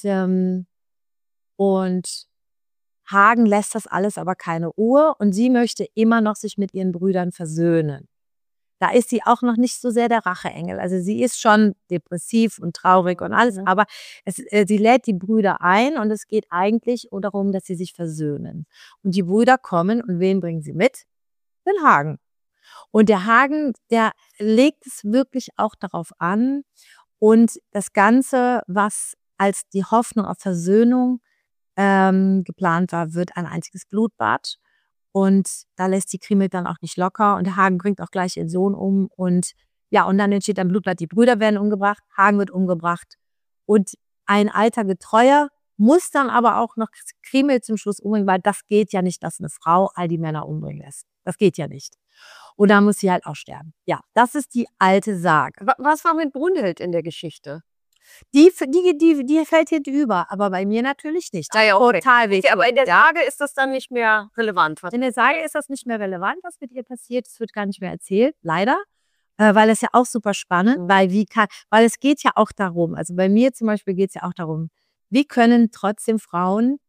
Hagen lässt das alles aber keine Ruhe und sie möchte immer noch sich mit ihren Brüdern versöhnen. Da ist sie auch noch nicht so sehr der Racheengel. Also sie ist schon depressiv und traurig und alles, aber sie lädt die Brüder ein und es geht eigentlich darum, dass sie sich versöhnen. Und die Brüder kommen und wen bringen sie mit? Den Hagen. Und der Hagen, der legt es wirklich auch darauf an und das Ganze, was als die Hoffnung auf Versöhnung geplant war, wird ein einziges Blutbad. Und da lässt die Kriemhild dann auch nicht locker. Und der Hagen bringt auch gleich ihren Sohn um. Und ja, und dann entsteht ein Blutbad. Die Brüder werden umgebracht, Hagen wird umgebracht. Und ein alter Getreuer muss dann aber auch noch Kriemhild zum Schluss umbringen, weil das geht ja nicht, dass eine Frau all die Männer umbringen lässt. Das geht ja nicht. Und da muss sie halt auch sterben. Ja, das ist die alte Sage. Was war mit Brunhild in der Geschichte? Die fällt hinüber, aber bei mir natürlich nicht. Ja, okay. Total wichtig. Aber in der Sage ist das dann nicht mehr relevant. In der Sage ist das nicht mehr relevant, was mit ihr passiert. Es wird gar nicht mehr erzählt, leider. Weil es ja auch super spannend, weil es geht ja auch darum, also bei mir zum Beispiel geht es ja auch darum, wie können trotzdem Frauen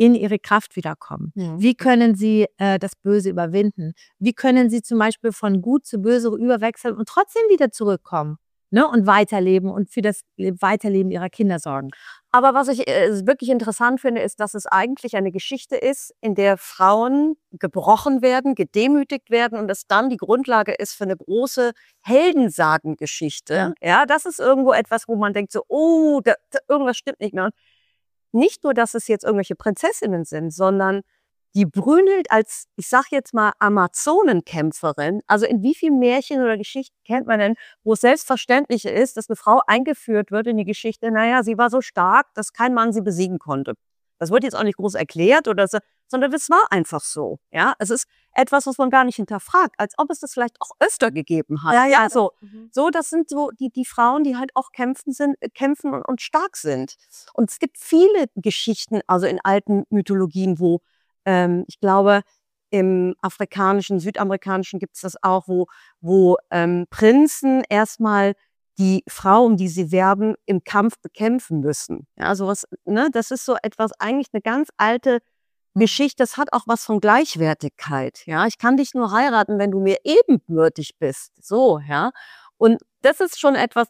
in ihre Kraft wiederkommen? Wie können sie das Böse überwinden? Wie können sie zum Beispiel von gut zu böse überwechseln und trotzdem wieder zurückkommen, ne? Und weiterleben und für das Weiterleben ihrer Kinder sorgen? Aber was ich wirklich interessant finde, ist, dass es eigentlich eine Geschichte ist, in der Frauen gebrochen werden, gedemütigt werden und es dann die Grundlage ist für eine große Heldensagengeschichte. Ja, das ist irgendwo etwas, wo man denkt so, oh, irgendwas stimmt nicht mehr. Und nicht nur, dass es jetzt irgendwelche Prinzessinnen sind, sondern die Brünnhild als, ich sag jetzt mal, Amazonenkämpferin, also in wie vielen Märchen oder Geschichten kennt man denn, wo es selbstverständlich ist, dass eine Frau eingeführt wird in die Geschichte, naja, sie war so stark, dass kein Mann sie besiegen konnte. Das wird jetzt auch nicht groß erklärt oder so, sondern es war einfach so. Ja, es ist etwas, was man gar nicht hinterfragt, als ob es das vielleicht auch öfter gegeben hat. Ja, so. So, das sind so die Frauen, die halt auch kämpfen und stark sind. Und es gibt viele Geschichten, also in alten Mythologien, wo ich glaube, im afrikanischen, südamerikanischen gibt es das auch, wo Prinzen erstmal die Frau, um die sie werben, im Kampf bekämpfen müssen. Ja, sowas, ne, das ist so etwas, eigentlich eine ganz alte Geschichte. Das hat auch was von Gleichwertigkeit. Ja, ich kann dich nur heiraten, wenn du mir ebenbürtig bist. So, ja. Und das ist schon etwas,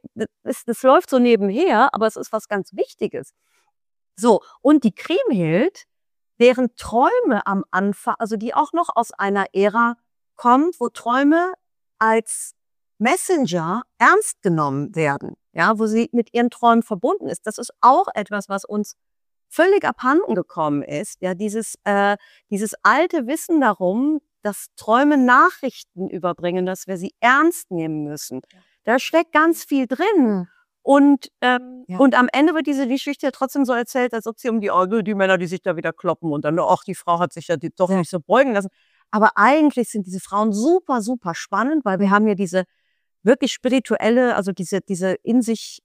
das läuft so nebenher, aber es ist was ganz Wichtiges. So, und die Kriemhild, deren Träume am Anfang, also die auch noch aus einer Ära kommt, wo Träume als Messenger ernst genommen werden, ja, wo sie mit ihren Träumen verbunden ist. Das ist auch etwas, was uns völlig abhanden gekommen ist, ja, dieses alte Wissen darum, dass Träume Nachrichten überbringen, dass wir sie ernst nehmen müssen. Da steckt ganz viel drin. Und am Ende wird diese Geschichte ja trotzdem so erzählt, als ob sie um die Männer, die sich da wieder kloppen und dann, ach, die Frau hat sich ja doch nicht so beugen lassen. Aber eigentlich sind diese Frauen super, super spannend, weil wir haben ja diese wirklich spirituelle, also diese in sich,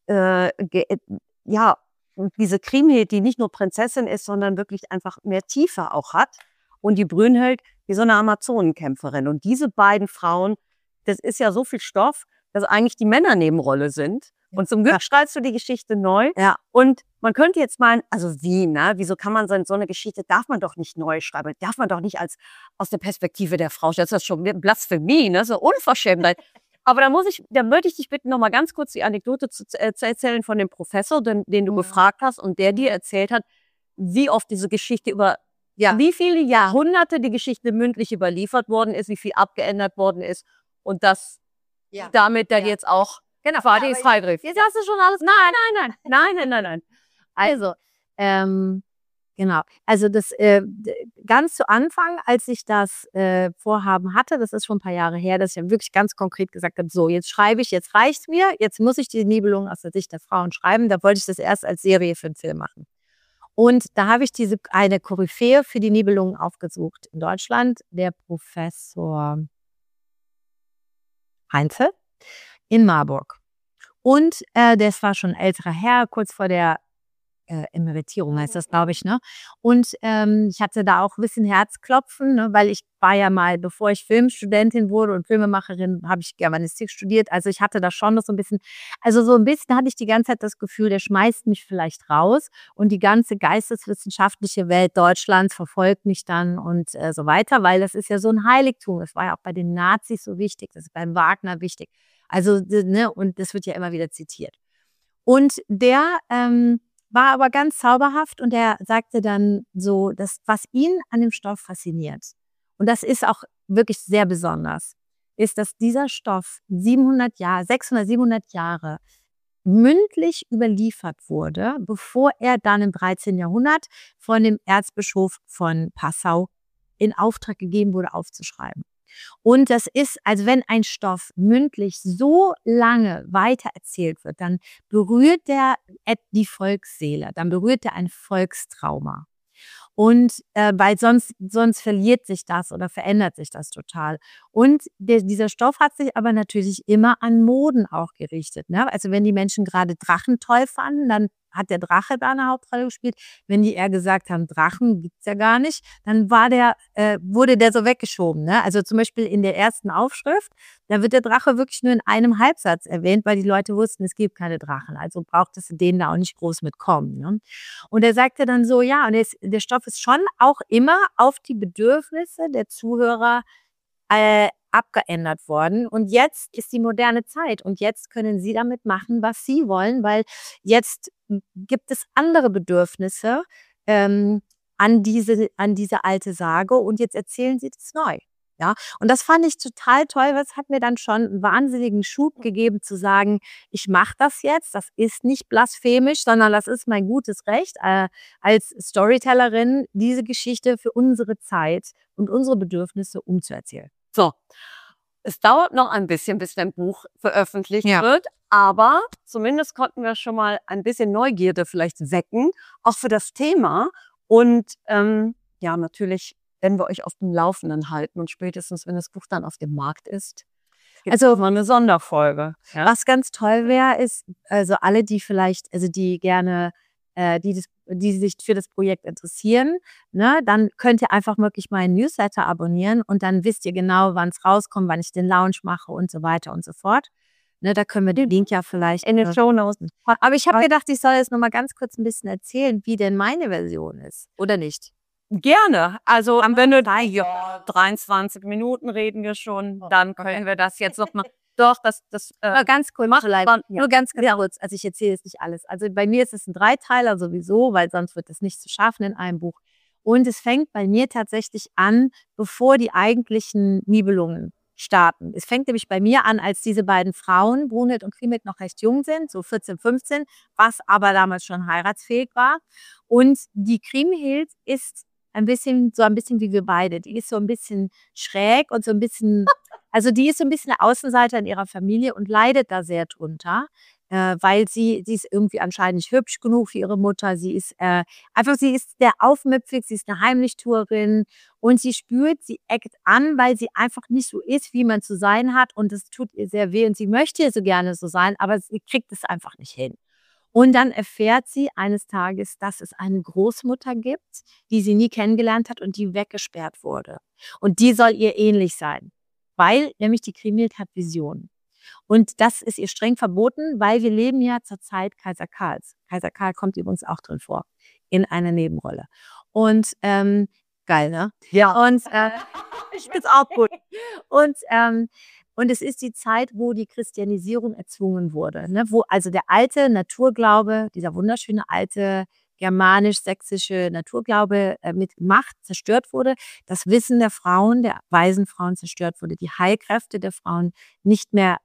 diese Kriemhild, die nicht nur Prinzessin ist, sondern wirklich einfach mehr Tiefe auch hat. Und die Brünnhild, wie so eine Amazonenkämpferin. Und diese beiden Frauen, das ist ja so viel Stoff, dass eigentlich die Männer Nebenrolle sind. Und zum Glück schreibst du die Geschichte neu. Ja. Und man könnte jetzt meinen, also wieso kann man so eine Geschichte, darf man doch nicht neu schreiben, darf man doch nicht aus der Perspektive der Frau, das ist schon Blasphemie, ne, so Unverschämtheit. Aber da würde ich dich bitten, noch mal ganz kurz die Anekdote zu erzählen von dem Professor, den du gefragt hast und der dir erzählt hat, wie oft diese Geschichte wie viele Jahrhunderte die Geschichte mündlich überliefert worden ist, wie viel abgeändert worden ist und dass damit dann jetzt auch Quasi ist Freigriff. Jetzt hast du schon alles. Nein. Also, genau. Also das ganz zu Anfang, als ich das Vorhaben hatte, das ist schon ein paar Jahre her, dass ich dann wirklich ganz konkret gesagt habe, so, jetzt schreibe ich, jetzt reicht's mir, jetzt muss ich die Nibelungen aus der Sicht der Frauen schreiben. Da wollte ich das erst als Serie für einen Film machen. Und da habe ich eine Koryphäe für die Nibelungen aufgesucht in Deutschland, der Professor Heinze in Marburg. Und das war schon ein älterer Herr, kurz vor der Emeritierung heißt das, glaube ich, ne? Und ich hatte da auch ein bisschen Herzklopfen, ne? Weil ich war ja mal, bevor ich Filmstudentin wurde und Filmemacherin, habe ich Germanistik studiert. Also ich hatte da schon noch so ein bisschen, hatte ich die ganze Zeit das Gefühl, der schmeißt mich vielleicht raus und die ganze geisteswissenschaftliche Welt Deutschlands verfolgt mich dann und so weiter, weil das ist ja so ein Heiligtum. Das war ja auch bei den Nazis so wichtig, das ist beim Wagner wichtig. Also, ne, und das wird ja immer wieder zitiert. Und der war aber ganz zauberhaft und er sagte dann so, was ihn an dem Stoff fasziniert, und das ist auch wirklich sehr besonders, ist, dass dieser Stoff 600, 700 Jahre mündlich überliefert wurde, bevor er dann im 13. Jahrhundert von dem Erzbischof von Passau in Auftrag gegeben wurde, aufzuschreiben. Und das ist, also wenn ein Stoff mündlich so lange weitererzählt wird, dann berührt der die Volksseele, dann berührt er ein Volkstrauma. Und weil sonst verliert sich das oder verändert sich das total. Und dieser Stoff hat sich aber natürlich immer an Moden auch gerichtet. Ne? Also wenn die Menschen gerade Drachen toll fanden, dann hat der Drache da eine Hauptrolle gespielt. Wenn die eher gesagt haben, Drachen gibt's ja gar nicht, dann wurde der so weggeschoben. Ne? Also zum Beispiel in der ersten Aufschrift, da wird der Drache wirklich nur in einem Halbsatz erwähnt, weil die Leute wussten, es gibt keine Drachen. Also braucht es denen da auch nicht groß mitkommen. Ne? Und er sagte dann so, ja, und der Stoff ist schon auch immer auf die Bedürfnisse der Zuhörer abgeändert worden. Und jetzt ist die moderne Zeit und jetzt können Sie damit machen, was Sie wollen, weil jetzt gibt es andere Bedürfnisse an diese alte Sage und jetzt erzählen Sie das neu. Ja, und das fand ich total toll, weil es hat mir dann schon einen wahnsinnigen Schub gegeben zu sagen, ich mache das jetzt, das ist nicht blasphemisch, sondern das ist mein gutes Recht als Storytellerin, diese Geschichte für unsere Zeit und unsere Bedürfnisse umzuerzählen. So, es dauert noch ein bisschen, bis dein Buch veröffentlicht Ja. wird, aber zumindest konnten wir schon mal ein bisschen Neugierde vielleicht wecken, auch für das Thema. Und ja, natürlich werden wir euch auf dem Laufenden halten und spätestens, wenn das Buch dann auf dem Markt ist, Also mal eine Sonderfolge. Ja? was ganz toll wäre, ist, also alle, die vielleicht, also die gerne, die sich für das Projekt interessieren, ne, dann könnt ihr einfach wirklich meinen Newsletter abonnieren und dann wisst ihr genau, wann es rauskommt, wann ich den Launch mache und so weiter und so fort. Ne, da können wir den Link ja vielleicht In den Shownotes. Aber ich habe gedacht, ich soll jetzt noch mal ganz kurz ein bisschen erzählen, wie denn meine Version ist, oder nicht? Gerne. Also wenn du 23 Minuten reden wir schon, dann können wir das jetzt noch mal. Doch, das Nur ganz kurz, vielleicht. dann, Nur ganz kurz. Also ich erzähle jetzt nicht alles. Also bei mir ist es ein Dreiteiler sowieso, weil sonst wird es nicht zu schaffen in einem Buch. Und es fängt bei mir tatsächlich an, bevor die eigentlichen Nibelungen starten. Es fängt nämlich bei mir an, als diese beiden Frauen, Brunhild und Kriemhild, noch recht jung sind, so 14, 15, was aber damals schon heiratsfähig war. Und die Kriemhild ist ein bisschen wie wir beide. Die ist so ein bisschen schräg und so ein bisschen, also die ist so ein bisschen eine Außenseiter in ihrer Familie und leidet da sehr drunter, weil sie ist irgendwie anscheinend nicht hübsch genug für ihre Mutter. Sie ist sie ist sehr aufmüpfig, sie ist eine Heimlichtuerin und sie eckt an, weil sie einfach nicht so ist, wie man zu sein hat und es tut ihr sehr weh und sie möchte so gerne so sein, aber sie kriegt es einfach nicht hin. Und dann erfährt sie eines Tages, dass es eine Großmutter gibt, die sie nie kennengelernt hat und die weggesperrt wurde. Und die soll ihr ähnlich sein, weil nämlich die Kriemhild hat Visionen. Und das ist ihr streng verboten, weil wir leben ja zur Zeit Kaiser Karls. Kaiser Karl kommt übrigens auch drin vor, in einer Nebenrolle. Und geil, ne? ja. Und ich find's auch gut. Und es ist die Zeit, wo die Christianisierung erzwungen wurde, ne? Wo also der alte Naturglaube, dieser wunderschöne alte germanisch-sächsische Naturglaube mit Macht zerstört wurde, das Wissen der Frauen, der weisen Frauen zerstört wurde, die Heilkräfte der Frauen nicht mehr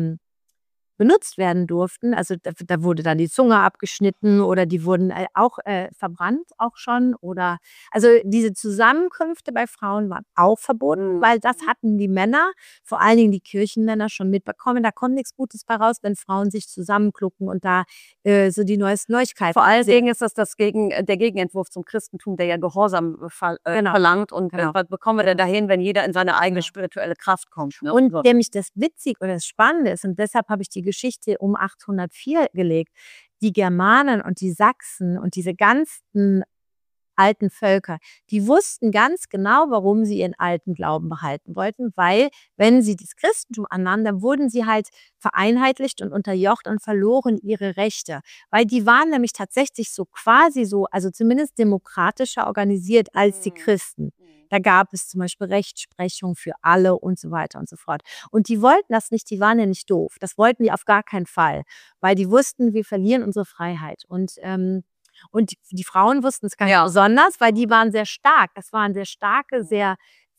benutzt werden durften. Also da wurde dann die Zunge abgeschnitten oder die wurden auch verbrannt auch schon. Oder also diese Zusammenkünfte bei Frauen waren auch verboten, weil das hatten die Männer, vor allen Dingen die Kirchenmänner, schon mitbekommen. Da kommt nichts Gutes bei raus, wenn Frauen sich zusammenklucken und da so die neuesten Neuigkeiten. Vor allen Dingen ist das der Gegenentwurf zum Christentum, der ja Gehorsam verlangt. Und was bekommen wir denn dahin, wenn jeder in seine eigene spirituelle Kraft kommt? Ne? Und nämlich das Witzige oder das Spannende ist, und deshalb habe ich die Geschichte um 804 gelegt, die Germanen und die Sachsen und diese ganzen alten Völker, die wussten ganz genau, warum sie ihren alten Glauben behalten wollten, weil wenn sie das Christentum annahmen, dann wurden sie halt vereinheitlicht und unterjocht und verloren ihre Rechte, weil die waren nämlich tatsächlich so quasi so, also zumindest demokratischer organisiert als die Christen. Da gab es zum Beispiel Rechtsprechung für alle und so weiter und so fort. Und die wollten das nicht, die waren ja nicht doof. Das wollten die auf gar keinen Fall, weil die wussten, wir verlieren unsere Freiheit. Und die Frauen wussten es ganz besonders, weil die waren sehr stark. Das waren sehr starke, sehr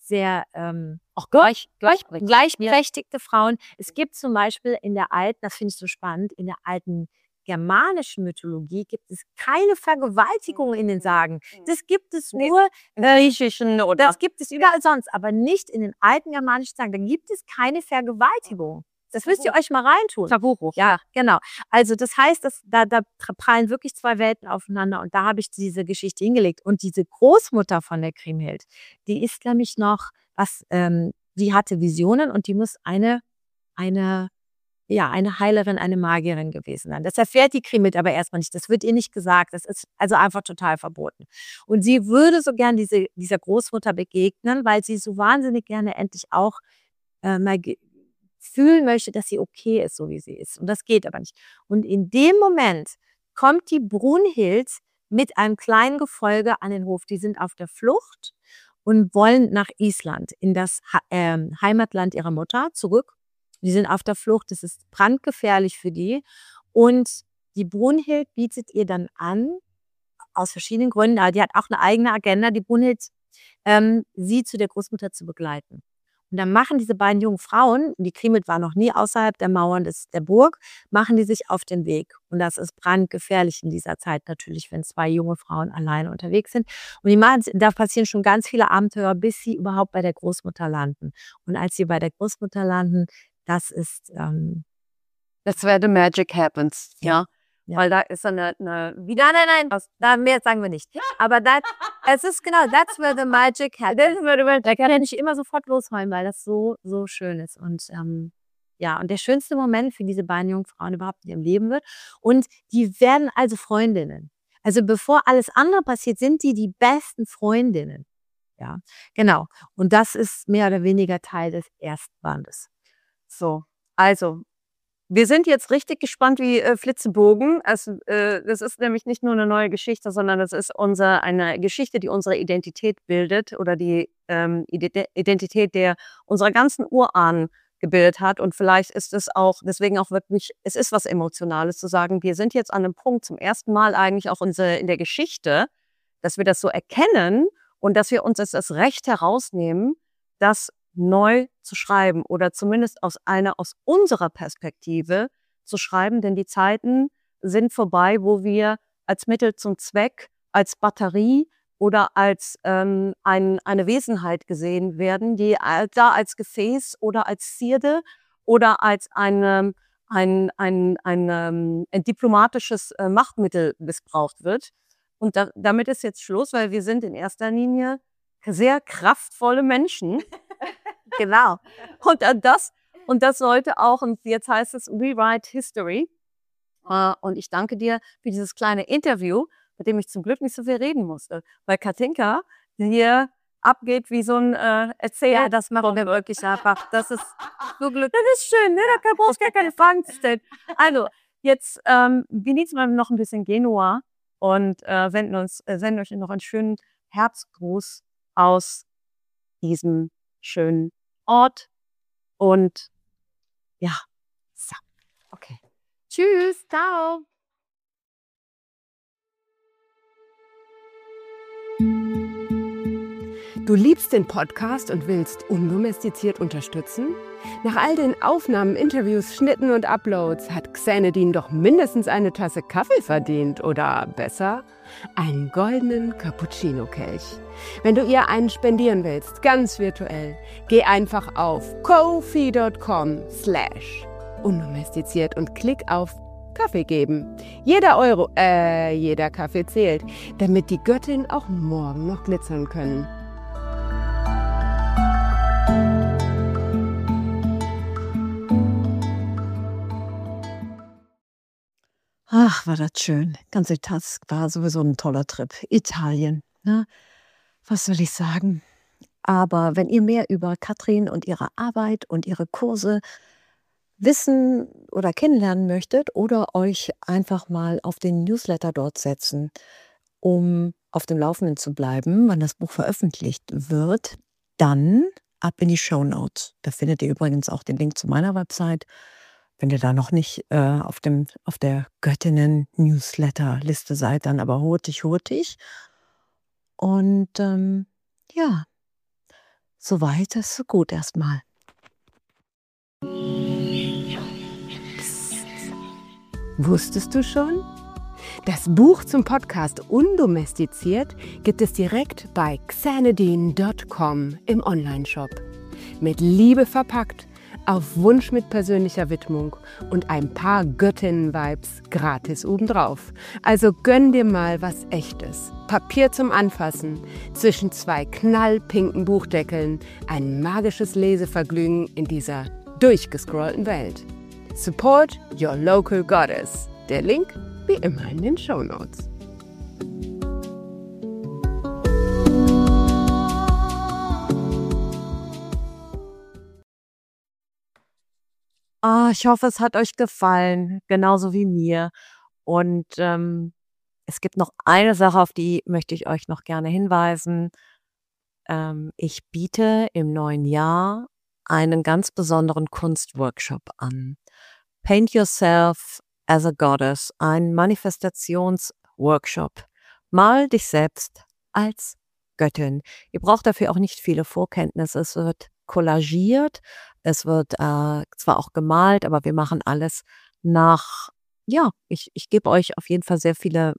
auch gleichberechtigte Frauen. Es gibt zum Beispiel in der alten, das finde ich so spannend, in der alten germanischen Mythologie gibt es keine Vergewaltigung in den Sagen. Das gibt es nur griechischen oder das gibt es überall sonst, aber nicht in den alten germanischen Sagen. Da gibt es keine Vergewaltigung. Das müsst ihr euch mal reintun. Tabu. Ja, genau. Also das heißt, da prallen wirklich zwei Welten aufeinander und da habe ich diese Geschichte hingelegt. Und diese Großmutter von der Kriemhild, die ist nämlich noch, die hatte Visionen und die muss eine eine Heilerin, eine Magierin gewesen sein. Das erfährt die Krimit aber erstmal nicht. Das wird ihr nicht gesagt. Das ist also einfach total verboten. Und sie würde so gern dieser Großmutter begegnen, weil sie so wahnsinnig gerne endlich auch mal fühlen möchte, dass sie okay ist, so wie sie ist. Und das geht aber nicht. Und in dem Moment kommt die Brunhild mit einem kleinen Gefolge an den Hof. Die sind auf der Flucht und wollen nach Island, in das Heimatland ihrer Mutter, zurück. Die sind auf der Flucht, das ist brandgefährlich für die. Und die Brunhild bietet ihr dann an, aus verschiedenen Gründen, aber die hat auch eine eigene Agenda, die Brunhild, sie zu der Großmutter zu begleiten. Und dann machen diese beiden jungen Frauen, die Krimit war noch nie außerhalb der Mauern der Burg, machen die sich auf den Weg. Und das ist brandgefährlich in dieser Zeit natürlich, wenn 2 junge Frauen alleine unterwegs sind. Und da passieren schon ganz viele Abenteuer, bis sie überhaupt bei der Großmutter landen. Und als sie bei der Großmutter landen, das ist That's where the magic happens, ja. Weil da ist eine Nein, mehr sagen wir nicht. Aber es ist genau, that's where the magic happens. Da kann ich immer sofort losheulen, weil das so schön ist. Und und der schönste Moment für diese beiden jungen Frauen überhaupt in ihrem Leben wird. Und die werden also Freundinnen. Also bevor alles andere passiert, sind die besten Freundinnen. Ja, genau. Und das ist mehr oder weniger Teil des ersten Bandes. So, also wir sind jetzt richtig gespannt wie Flitzebogen. Also, das ist nämlich nicht nur eine neue Geschichte, sondern das ist eine Geschichte, die unsere Identität bildet oder die Identität der unserer ganzen Urahnen gebildet hat. Und vielleicht ist es auch deswegen auch wirklich, es ist was Emotionales zu sagen, wir sind jetzt an einem Punkt zum ersten Mal eigentlich auch in der Geschichte, dass wir das so erkennen und dass wir uns jetzt das Recht herausnehmen, das neu zu schreiben oder zumindest aus unserer Perspektive zu schreiben, denn die Zeiten sind vorbei, wo wir als Mittel zum Zweck, als Batterie oder als eine Wesenheit gesehen werden, die da als Gefäß oder als Zierde oder als ein diplomatisches Machtmittel missbraucht wird. Und damit ist jetzt Schluss, weil wir sind in erster Linie sehr kraftvolle Menschen. Genau. Und das sollte auch, und jetzt heißt es Rewrite History. Und ich danke dir für dieses kleine Interview, mit dem ich zum Glück nicht so viel reden musste. Weil Katinka hier abgeht wie so ein Erzähler. Ja, das machen wir wirklich einfach. Das ist so glücklich. Das ist schön, ne? Da brauchst du gar keine Fragen zu stellen. Also, jetzt genießen wir noch ein bisschen Genua und senden euch noch einen schönen Herbstgruß aus diesem schönen Ort. Und ja, so, okay. Tschüss, ciao. Du liebst den Podcast und willst undomestiziert unterstützen? Nach all den Aufnahmen, Interviews, Schnitten und Uploads hat Xanadine doch mindestens eine Tasse Kaffee verdient. Oder besser, einen goldenen Cappuccino-Kelch. Wenn du ihr einen spendieren willst, ganz virtuell, geh einfach auf ko-fi.com/undomestiziert und klick auf Kaffee geben. Jeder Kaffee zählt, damit die Göttinnen auch morgen noch glitzern können. Ach, war das schön. Das war sowieso ein toller Trip. Italien, ne? Was soll ich sagen? Aber wenn ihr mehr über Katrin und ihre Arbeit und ihre Kurse wissen oder kennenlernen möchtet oder euch einfach mal auf den Newsletter dort setzen, um auf dem Laufenden zu bleiben, wann das Buch veröffentlicht wird, dann ab in die Shownotes. Da findet ihr übrigens auch den Link zu meiner Website. Wenn ihr da noch nicht auf der Göttinnen-Newsletter-Liste seid, dann aber hurtig. Und ja, soweit ist so gut erstmal. Wusstest du schon? Das Buch zum Podcast Undomestiziert gibt es direkt bei xanadine.com im Onlineshop. Mit Liebe verpackt, auf Wunsch mit persönlicher Widmung und ein paar Göttinnen-Vibes gratis obendrauf. Also gönn dir mal was Echtes. Papier zum Anfassen, zwischen 2 knallpinken Buchdeckeln, ein magisches Lesevergnügen in dieser durchgescrollten Welt. Support your local goddess. Der Link wie immer in den Shownotes. Ich hoffe, es hat euch gefallen, genauso wie mir. Und es gibt noch eine Sache, auf die möchte ich euch noch gerne hinweisen. Ich biete im neuen Jahr einen ganz besonderen Kunstworkshop an. Paint Yourself as a Goddess, ein Manifestationsworkshop. Mal dich selbst als Göttin. Ihr braucht dafür auch nicht viele Vorkenntnisse. Es wird collagiert, es wird zwar auch gemalt, aber wir machen alles nach, ich gebe euch auf jeden Fall sehr viele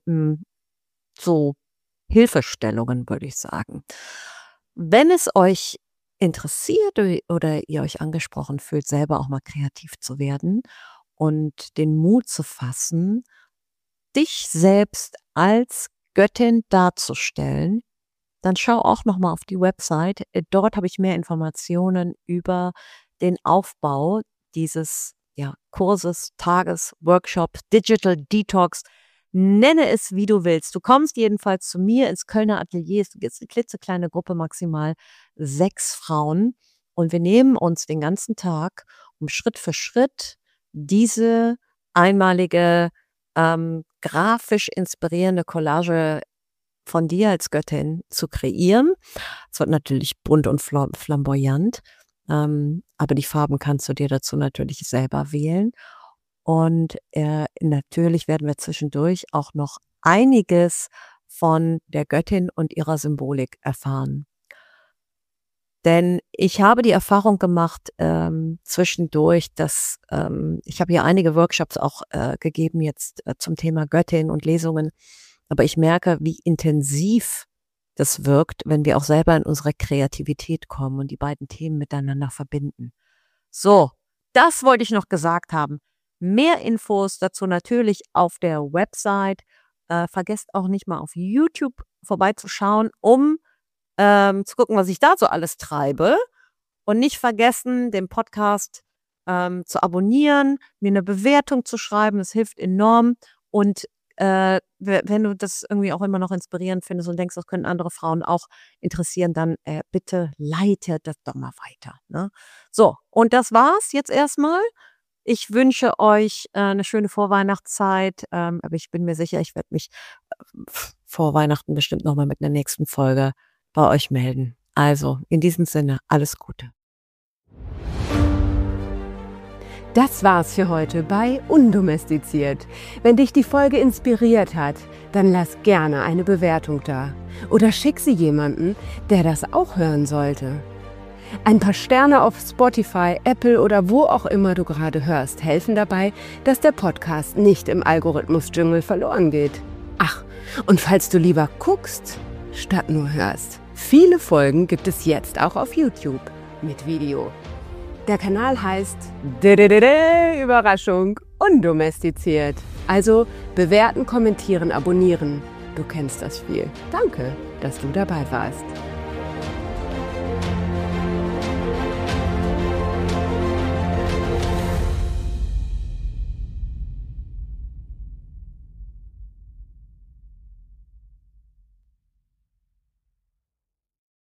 so Hilfestellungen, würde ich sagen. Wenn es euch interessiert oder ihr euch angesprochen fühlt, selber auch mal kreativ zu werden und den Mut zu fassen, dich selbst als Göttin darzustellen, dann schau auch nochmal auf die Website. Dort habe ich mehr Informationen über den Aufbau dieses Kurses, Tages, Workshop, Digital Detox. Nenne es, wie du willst. Du kommst jedenfalls zu mir ins Kölner Atelier. Du gehst eine klitzekleine Gruppe, maximal 6 Frauen. Und wir nehmen uns den ganzen Tag, um Schritt für Schritt diese einmalige, grafisch inspirierende Collage von dir als Göttin zu kreieren. Es wird natürlich bunt und flamboyant, aber die Farben kannst du dir dazu natürlich selber wählen. Und natürlich werden wir zwischendurch auch noch einiges von der Göttin und ihrer Symbolik erfahren. Denn ich habe die Erfahrung gemacht zwischendurch, dass ich habe hier einige Workshops auch gegeben jetzt zum Thema Göttin und Lesungen, aber ich merke, wie intensiv das wirkt, wenn wir auch selber in unsere Kreativität kommen und die beiden Themen miteinander verbinden. So, das wollte ich noch gesagt haben. Mehr Infos dazu natürlich auf der Website. Vergesst auch nicht mal auf YouTube vorbeizuschauen, um zu gucken, was ich da so alles treibe. Und nicht vergessen, den Podcast zu abonnieren, mir eine Bewertung zu schreiben. Das hilft enorm. Und wenn du das irgendwie auch immer noch inspirierend findest und denkst, das können andere Frauen auch interessieren, dann bitte leite das doch mal weiter. Ne? So, und das war's jetzt erstmal. Ich wünsche euch eine schöne Vorweihnachtszeit, aber ich bin mir sicher, ich werde mich vor Weihnachten bestimmt nochmal mit einer nächsten Folge bei euch melden. Also, in diesem Sinne, alles Gute. Das war's für heute bei Undomestiziert. Wenn dich die Folge inspiriert hat, dann lass gerne eine Bewertung da. Oder schick sie jemanden, der das auch hören sollte. Ein paar Sterne auf Spotify, Apple oder wo auch immer du gerade hörst, helfen dabei, dass der Podcast nicht im Algorithmus-Dschungel verloren geht. Ach, und falls du lieber guckst, statt nur hörst, viele Folgen gibt es jetzt auch auf YouTube mit Video. Der Kanal heißt Überraschung, Undomestiziert. Also bewerten, kommentieren, abonnieren. Du kennst das Spiel. Danke, dass du dabei warst.